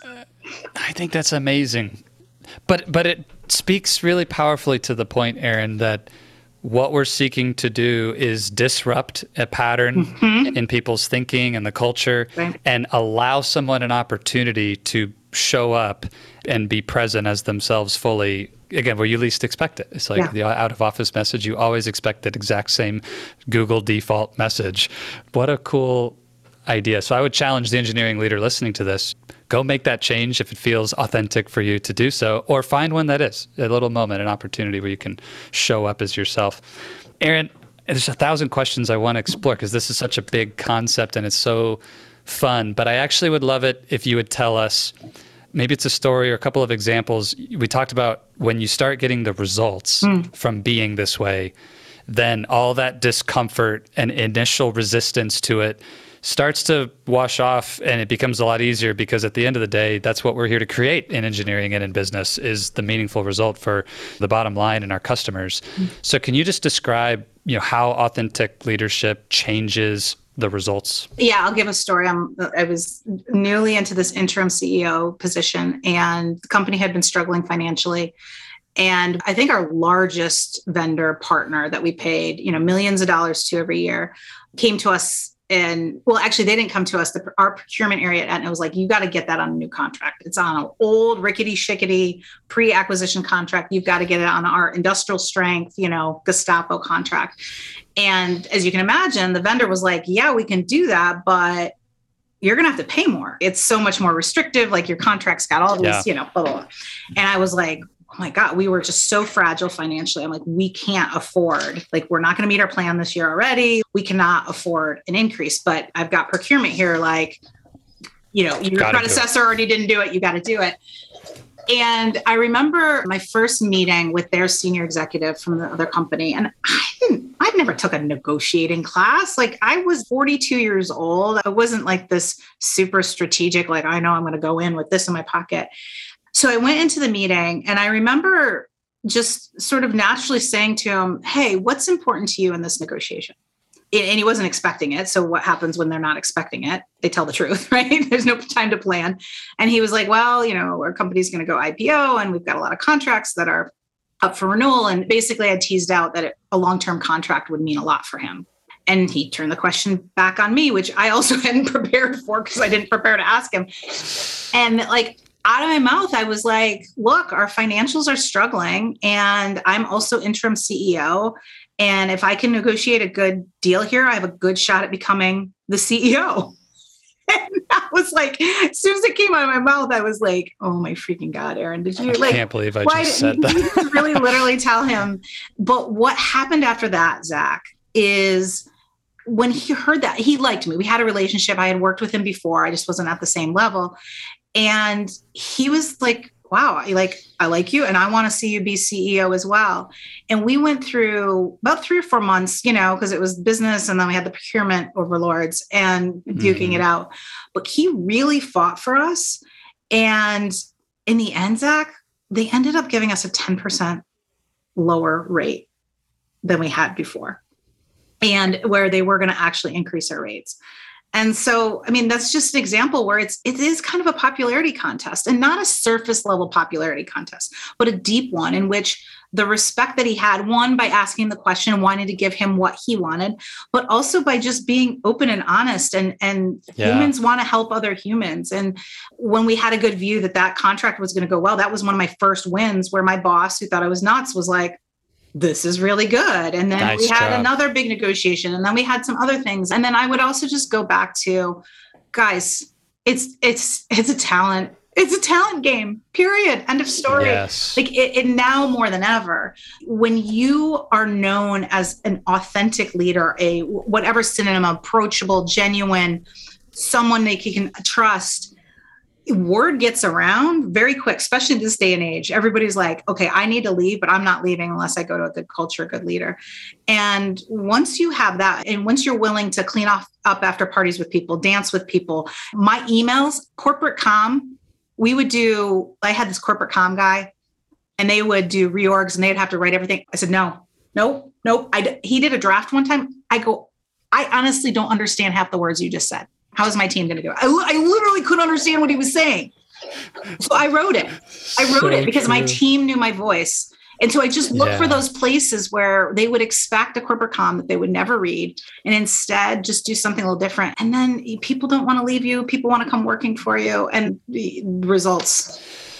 I think that's amazing. But but it speaks really powerfully to the point, Erin, that what we're seeking to do is disrupt a pattern mm-hmm. in people's thinking and the culture, right, and allow someone an opportunity to show up and be present as themselves fully, again, where you least expect it. It's like yeah. the out of office message, you always expect that exact same Google default message. What a cool idea. So I would challenge the engineering leader listening to this, go make that change if it feels authentic for you to do so, or find one that is, a little moment, an opportunity where you can show up as yourself. Erin, there's a thousand questions I want to explore because this is such a big concept and it's so fun, but I actually would love it if you would tell us, maybe it's a story or a couple of examples. We talked about when you start getting the results mm. from being this way, then all that discomfort and initial resistance to it starts to wash off, and it becomes a lot easier because at the end of the day, that's what we're here to create in engineering and in business is the meaningful result for the bottom line and our customers. Mm. So can you just describe, you know, how authentic leadership changes the results? Yeah, I'll give a story. I'm, I was newly into this interim C E O position, and the company had been struggling financially. And I think our largest vendor partner that we paid, you know, millions of dollars to every year came to us. And well, actually, they didn't come to us. The, our procurement area at Aetna was like, you got to get that on a new contract. It's on an old rickety shickety pre-acquisition contract. You've got to get it on our industrial strength, you know, Gestapo contract. And as you can imagine, the vendor was like, yeah, we can do that, but you're going to have to pay more. It's so much more restrictive. Like your contract's got all these, yeah. you know, blah, blah, blah. And I was like, oh my God, we were just so fragile financially. I'm like, we can't afford, like, we're not going to meet our plan this year already. We cannot afford an increase, but I've got procurement here. Like, you know, your gotta predecessor already didn't do it. You got to do it. And I remember my first meeting with their senior executive from the other company. And I didn't, I'd never took a negotiating class. Like I was forty-two years old. I wasn't like this super strategic, like, I know I'm going to go in with this in my pocket. So I went into the meeting and I remember just sort of naturally saying to him, hey, what's important to you in this negotiation? and he wasn't expecting it. So what happens when they're not expecting it? They tell the truth, right? There's no time to plan. And he was like, well, you know, our company's going to go I P O and we've got a lot of contracts that are up for renewal. And basically I teased out that it, a long-term contract would mean a lot for him. And he turned the question back on me, which I also hadn't prepared for because I didn't prepare to ask him. And like out of my mouth, I was like, look, our financials are struggling and I'm also interim C E O. And if I can negotiate a good deal here, I have a good shot at becoming the C E O. And I was like, as soon as it came out of my mouth, I was like, oh my freaking God, Aaron, did you like, I can't believe I just said that. You just really literally tell him. But what happened after that, Zach, is when he heard that, he liked me. We had a relationship. I had worked with him before. I just wasn't at the same level. And he was like, wow, I like, I like you and I want to see you be C E O as well. And we went through about three or four months, you know, because it was business and then we had the procurement overlords and duking mm-hmm. it out. But he really fought for us. And in the end, Zach, they ended up giving us a ten percent lower rate than we had before. And where they were going to actually increase our rates. And so, I mean, that's just an example where it's, it is kind of a popularity contest and not a surface level popularity contest, but a deep one in which the respect that he had, one, by asking the question and wanting to give him what he wanted, but also by just being open and honest and, and yeah. humans want to help other humans. And when we had a good view that that contract was going to go well, that was one of my first wins where my boss, who thought I was nuts, was like, this is really good. And then nice we had job. Another big negotiation and then we had some other things. And then I would also just go back to, guys, it's, it's, it's a talent. It's a talent game, period. End of story. Yes. Like it, it now more than ever, when you are known as an authentic leader, a whatever synonym, approachable, genuine, someone that you can trust, word gets around very quick, especially this day and age. Everybody's like, okay, I need to leave, but I'm not leaving unless I go to a good culture, a good leader. And once you have that, and once you're willing to clean off up after parties with people, dance with people, my emails, corporate comm, we would do, I had this corporate comm guy and they would do reorgs and they'd have to write everything. I said, no, no, no. I, he did a draft one time. I go, I honestly don't understand half the words you just said. How is my team going to do it? I, I literally couldn't understand what he was saying. So I wrote it. I wrote so it because true. My team knew my voice. And so I just looked yeah. for those places where they would expect a corporate comm that they would never read and instead just do something a little different. And then people don't want to leave you. People want to come working for you and the results.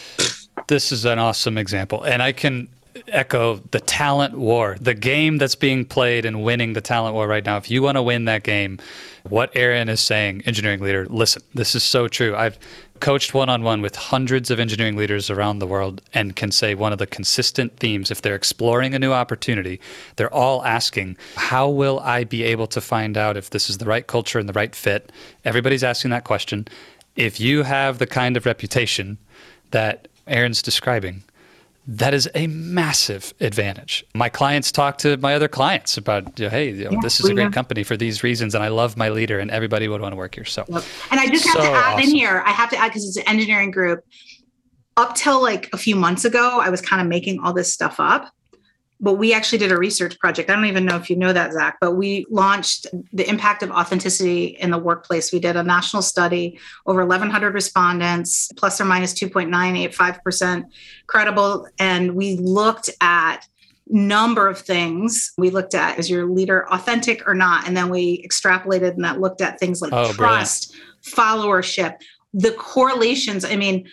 This is an awesome example. And I can echo the talent war, the game that's being played and winning the talent war right now. If you want to win that game, what Aaron is saying, engineering leader, listen, this is so true. I've coached one-on-one with hundreds of engineering leaders around the world and can say one of the consistent themes, if they're exploring a new opportunity, they're all asking, how will I be able to find out if this is the right culture and the right fit? Everybody's asking that question. If you have the kind of reputation that Aaron's describing, that is a massive advantage. My clients talk to my other clients about, you know, hey, you know, yeah, this is a great know. company for these reasons, and I love my leader, and everybody would want to work here. So, yep. And I just so have to add awesome. in here, I have to add, because it's an engineering group, up till like a few months ago, I was kind of making all this stuff up. But we actually did a research project. I don't even know if you know that, Zach, but we launched the impact of authenticity in the workplace. We did a national study, over eleven hundred respondents, plus or minus two point nine eight five percent credible. And we looked at number of things. We looked at, is your leader authentic or not? And then we extrapolated and that looked at things like oh, trust, brilliant. followership, the correlations. I mean,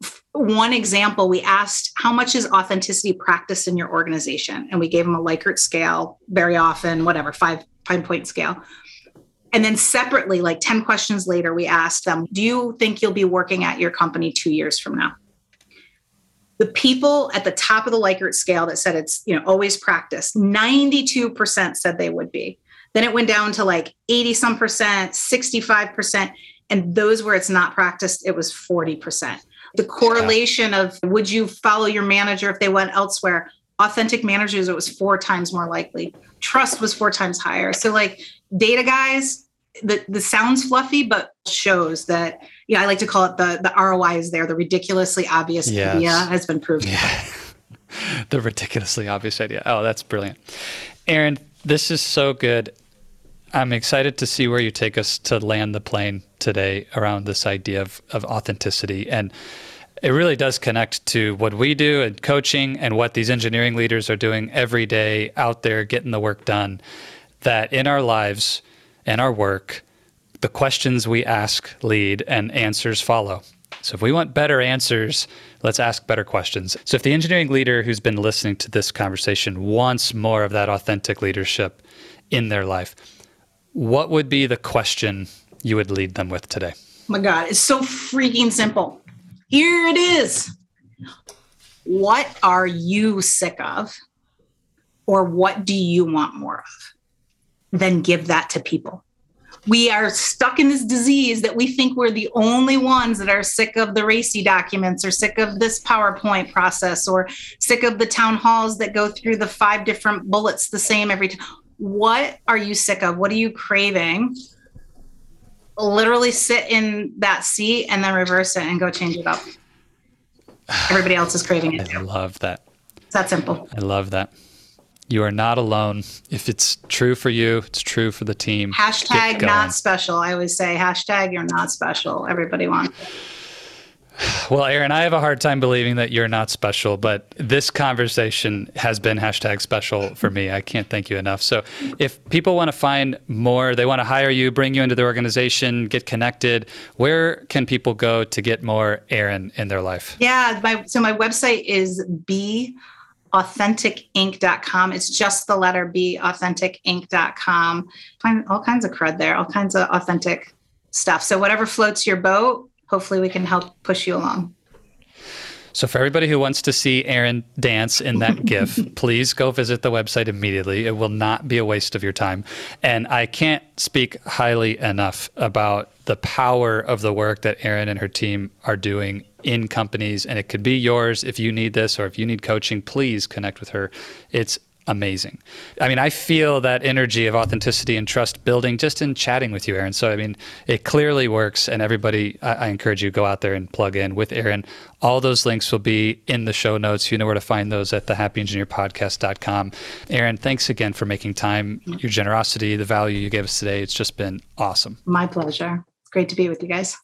one example, we asked, how much is authenticity practiced in your organization? And we gave them a Likert scale, very often, whatever, five, five point scale. And then separately, like ten questions later, we asked them, do you think you'll be working at your company two years from now? The people at the top of the Likert scale that said it's, you know, always practiced, ninety-two percent said they would be. Then it went down to like eighty some percent, sixty-five percent. And those where it's not practiced, it was forty percent. The correlation yeah. of would you follow your manager if they went elsewhere? Authentic managers, it was four times more likely. Trust was four times higher. So like data guys, the, the sounds fluffy, but shows that, you know, I like to call it the, the R O I is there. The ridiculously obvious yes. idea has been proven. Yeah. The ridiculously obvious idea. Oh, that's brilliant. Aaron, this is so good. I'm excited to see where you take us to land the plane today around this idea of, of authenticity. And it really does connect to what we do in coaching and what these engineering leaders are doing every day out there getting the work done. That in our lives and our work, the questions we ask lead and answers follow. So if we want better answers, let's ask better questions. So if the engineering leader who's been listening to this conversation wants more of that authentic leadership in their life, what would be the question you would lead them with today? Oh my God, it's so freaking simple. Here it is. What are you sick of? Or what do you want more of? Then give that to people. We are stuck in this disease that we think we're the only ones that are sick of the RACI documents or sick of this PowerPoint process or sick of the town halls that go through the five different bullets the same every time. What are you sick of? What are you craving? Literally sit in that seat and then reverse it and go change it up. Everybody else is craving it too. I love that. It's that simple. I love that. You are not alone. If it's true for you, it's true for the team. Hashtag not special. I always say hashtag you're not special. Everybody wants it. Well, Erin, I have a hard time believing that you're not special, but this conversation has been hashtag special for me. I can't thank you enough. So if people want to find more, they want to hire you, bring you into their organization, get connected, where can people go to get more Erin in their life? Yeah. My, so my website is be authentic inc dot com. It's just the letter B, authentic inc dot com. Find all kinds of crud there, all kinds of authentic stuff. So whatever floats your boat, hopefully we can help push you along. So for everybody who wants to see Erin dance in that GIF, please go visit the website immediately. It will not be a waste of your time. And I can't speak highly enough about the power of the work that Erin and her team are doing in companies. And it could be yours if you need this or if you need coaching, please connect with her. It's amazing. I mean, I feel that energy of authenticity and trust building just in chatting with you, Erin. So, I mean, it clearly works. And everybody, I, I encourage you to go out there and plug in with Erin. All those links will be in the show notes. You know where to find those at the happy engineer podcast dot com. Erin, thanks again for making time, your generosity, the value you gave us today. It's just been awesome. My pleasure. It's great to be with you guys.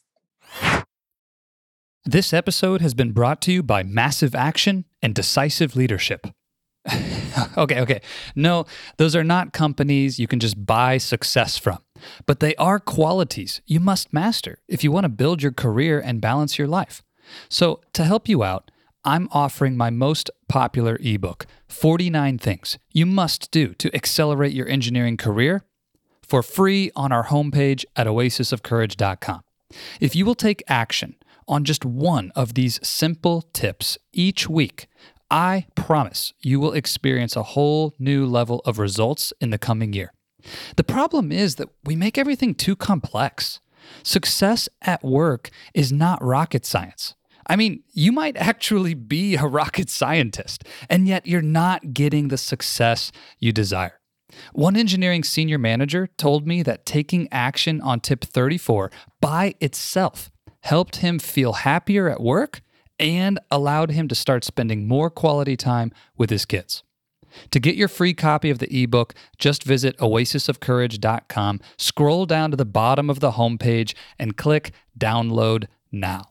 This episode has been brought to you by Massive Action and Decisive Leadership. Okay, okay. No, those are not companies you can just buy success from, but they are qualities you must master if you want to build your career and balance your life. So to help you out, I'm offering my most popular ebook, forty-nine Things You Must Do to Accelerate Your Engineering Career, for free on our homepage at oasis of courage dot com. If you will take action on just one of these simple tips each week, I promise you will experience a whole new level of results in the coming year. The problem is that we make everything too complex. Success at work is not rocket science. I mean, you might actually be a rocket scientist, and yet you're not getting the success you desire. One engineering senior manager told me that taking action on tip thirty-four by itself helped him feel happier at work and allowed him to start spending more quality time with his kids. To get your free copy of the ebook, just visit oasis of courage dot com, scroll down to the bottom of the homepage, and click Download Now.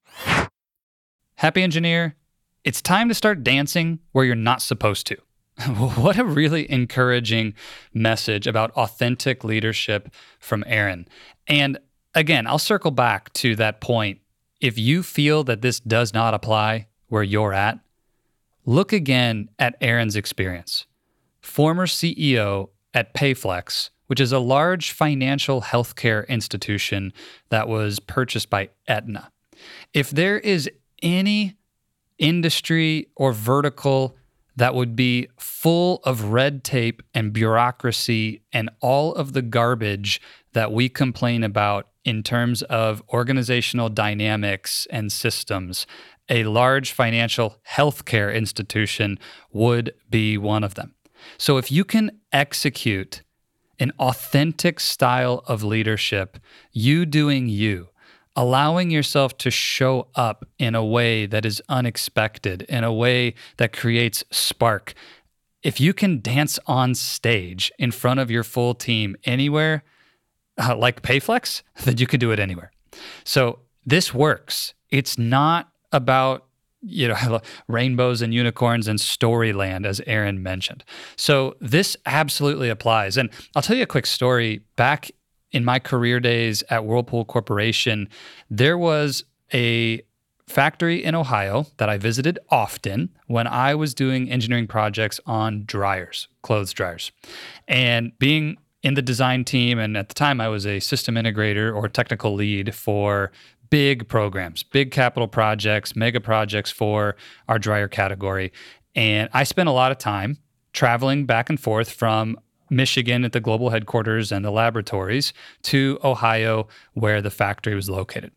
Happy Engineer, it's time to start dancing where you're not supposed to. What a really encouraging message about authentic leadership from Erin. And again, I'll circle back to that point. If you feel that this does not apply where you're at, look again at Erin's experience. Former C E O at Payflex, which is a large financial healthcare institution that was purchased by Aetna. If there is any industry or vertical that would be full of red tape and bureaucracy and all of the garbage that we complain about in terms of organizational dynamics and systems, a large financial healthcare institution would be one of them. So if you can execute an authentic style of leadership, you doing you, allowing yourself to show up in a way that is unexpected, in a way that creates spark, if you can dance on stage in front of your full team anywhere, uh, like Payflex, then you can do it anywhere. So this works. It's not about, you know, rainbows and unicorns and Storyland, as Aaron mentioned. So this absolutely applies. And I'll tell you a quick story. Back in my career days at Whirlpool Corporation, there was a factory in Ohio that I visited often when I was doing engineering projects on dryers, clothes dryers. And being in the design team, and at the time I was a system integrator or technical lead for big programs, big capital projects, mega projects for our dryer category. And I spent a lot of time traveling back and forth from Michigan at the global headquarters and the laboratories to Ohio where the factory was located.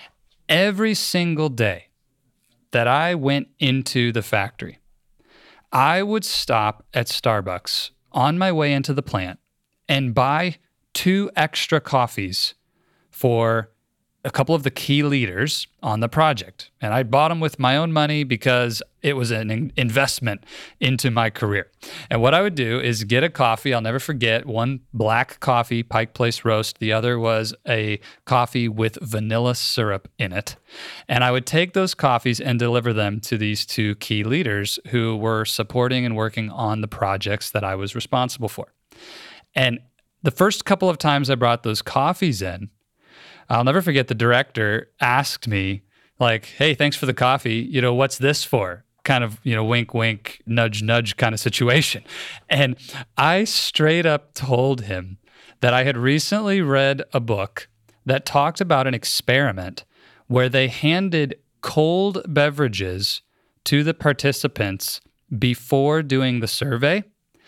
Every single day that I went into the factory, I would stop at Starbucks on my way into the plant and buy two extra coffees for a couple of the key leaders on the project. And I bought them with my own money because it was an in- investment into my career. And what I would do is get a coffee. I'll never forget one black coffee, Pike Place Roast. The other was a coffee with vanilla syrup in it. And I would take those coffees and deliver them to these two key leaders who were supporting and working on the projects that I was responsible for. And the first couple of times I brought those coffees in, I'll never forget the director asked me, like, hey, thanks for the coffee. You know, what's this for? Kind of, you know, wink, wink, nudge, nudge kind of situation. And I straight up told him that I had recently read a book that talked about an experiment where they handed cold beverages to the participants before doing the survey.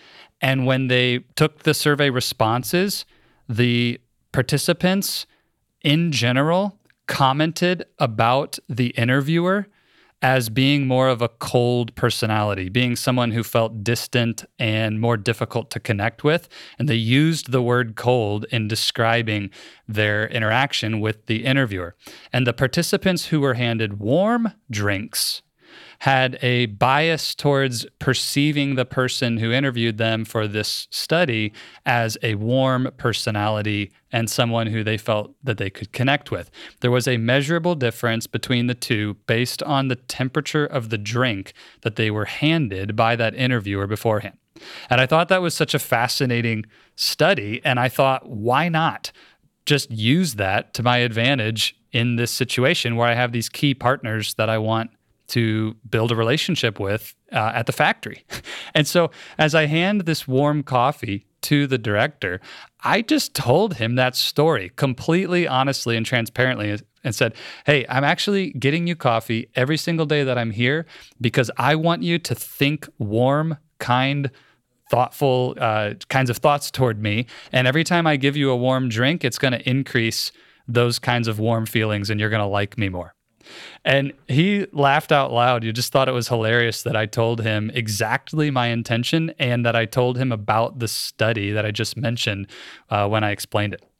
And when they took the survey responses, the participants in general commented about the interviewer as being more of a cold personality, being someone who felt distant and more difficult to connect with. And they used the word cold in describing their interaction with the interviewer. And the participants who were handed warm drinks had a bias towards perceiving the person who interviewed them for this study as a warm personality and someone who they felt that they could connect with. There was a measurable difference between the two based on the temperature of the drink that they were handed by that interviewer beforehand. And I thought that was such a fascinating study, and I thought, why not just use that to my advantage in this situation where I have these key partners that I want to build a relationship with uh, at the factory. And so as I hand this warm coffee to the director, I just told him that story completely honestly and transparently and said, hey, I'm actually getting you coffee every single day that I'm here because I want you to think warm, kind, thoughtful uh, kinds of thoughts toward me. And every time I give you a warm drink, it's going to increase those kinds of warm feelings and you're going to like me more. And he laughed out loud. You just thought it was hilarious that I told him exactly my intention and that I told him about the study that I just mentioned uh, when I explained it.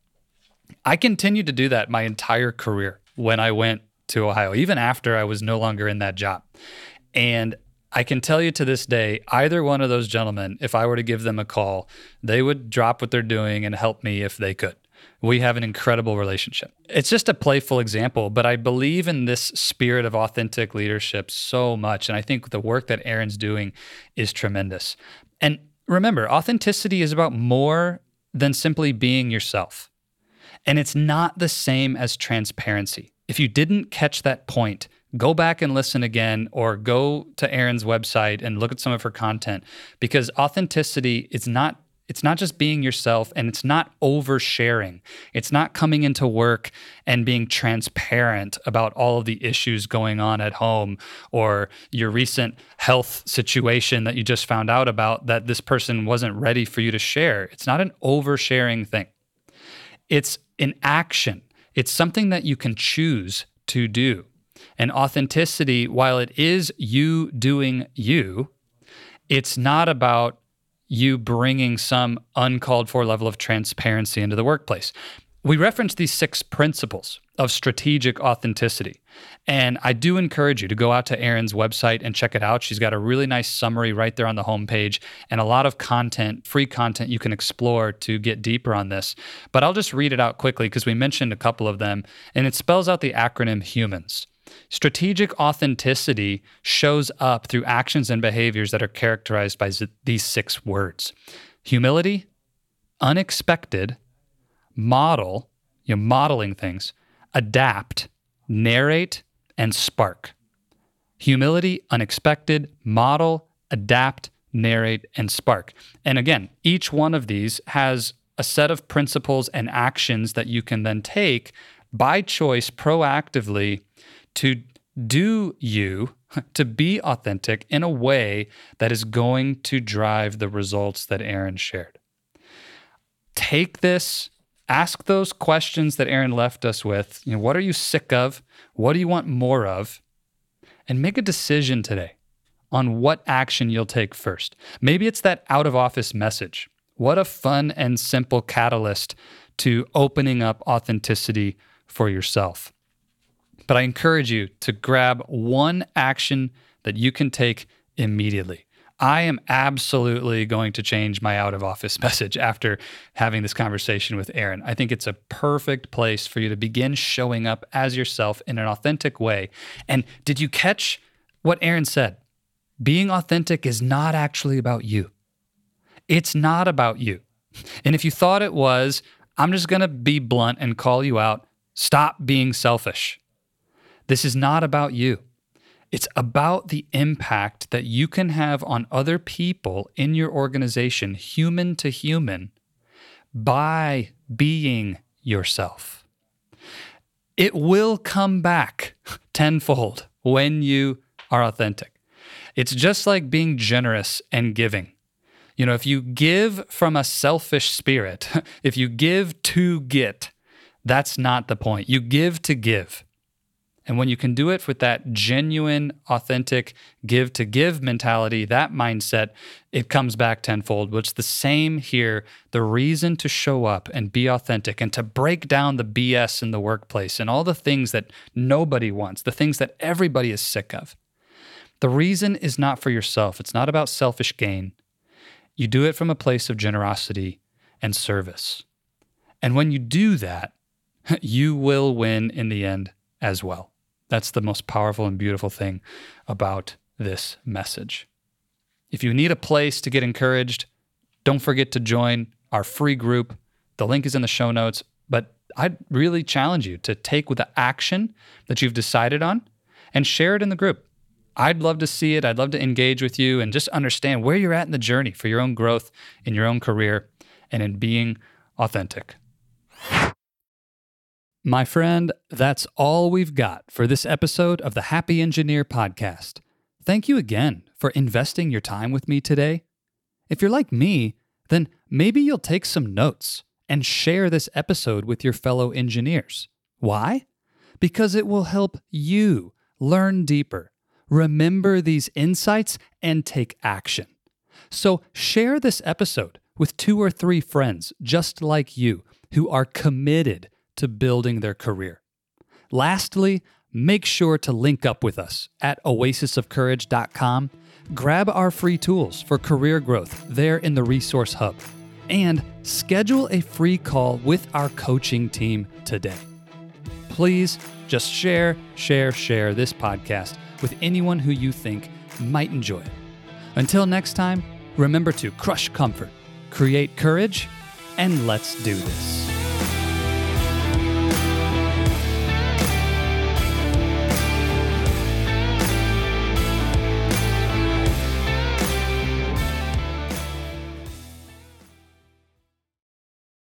I continued to do that my entire career when I went to Ohio, even after I was no longer in that job. And I can tell you to this day, either one of those gentlemen, if I were to give them a call, they would drop what they're doing and help me if they could. We have an incredible relationship. It's just a playful example, but I believe in this spirit of authentic leadership so much. And I think the work that Aaron's doing is tremendous. And remember, authenticity is about more than simply being yourself. And it's not the same as transparency. If you didn't catch that point, go back and listen again, or go to Erin's website and look at some of her content, because authenticity is not It's not just being yourself, and it's not oversharing. It's not coming into work and being transparent about all of the issues going on at home or your recent health situation that you just found out about that this person wasn't ready for you to share. It's not an oversharing thing. It's an action. It's something that you can choose to do. And authenticity, while it is you doing you, it's not about you bringing some uncalled for level of transparency into the workplace. We referenced these six principles of strategic authenticity. And I do encourage you to go out to Erin's website and check it out. She's got a really nice summary right there on the homepage and a lot of content, free content you can explore to get deeper on this. But I'll just read it out quickly because we mentioned a couple of them, and it spells out the acronym HUMANS. Strategic authenticity shows up through actions and behaviors that are characterized by z- these six words: humility, unexpected, model, you know, modeling things, adapt, narrate, and spark. Humility, unexpected, model, adapt, narrate, and spark. And again, each one of these has a set of principles and actions that you can then take by choice proactively to do you, to be authentic in a way that is going to drive the results that Erin shared. Take this. Ask those questions that Erin left us with. You know, what are you sick of? What do you want more of? And make a decision today on what action you'll take first. Maybe it's that out-of-office message. What a fun and simple catalyst to opening up authenticity for yourself. But I encourage you to grab one action that you can take immediately. I am absolutely going to change my out-of-office message after having this conversation with Erin. I think it's a perfect place for you to begin showing up as yourself in an authentic way. And did you catch what Erin said? Being authentic is not actually about you. It's not about you. And if you thought it was, I'm just going to be blunt and call you out. Stop being selfish. This is not about you. It's about the impact that you can have on other people in your organization, human to human, by being yourself. It will come back tenfold when you are authentic. It's just like being generous and giving. You know, if you give from a selfish spirit, if you give to get, that's not the point. You give to give. And when you can do it with that genuine, authentic, give to give mentality, that mindset, it comes back tenfold. But it's the same here. The reason to show up and be authentic and to break down the B S in the workplace and all the things that nobody wants, the things that everybody is sick of. The reason is not for yourself. It's not about selfish gain. You do it from a place of generosity and service. And when you do that, you will win in the end as well. That's the most powerful and beautiful thing about this message. If you need a place to get encouraged, don't forget to join our free group. The link is in the show notes, but I'd really challenge you to take the action that you've decided on and share it in the group. I'd love to see it. I'd love to engage with you and just understand where you're at in the journey for your own growth in your own career and in being authentic. My friend, that's all we've got for this episode of the Happy Engineer Podcast. Thank you again for investing your time with me today. If you're like me, then maybe you'll take some notes and share this episode with your fellow engineers. Why? Because it will help you learn deeper, remember these insights, and take action. So share this episode with two or three friends just like you who are committed to building their career. Lastly, make sure to link up with us at oasis of courage dot com. Grab our free tools for career growth there in the resource hub, and schedule a free call with our coaching team today. Please just share, share, share this podcast with anyone who you think might enjoy it. Until next time, remember to crush comfort, create courage, and let's do this.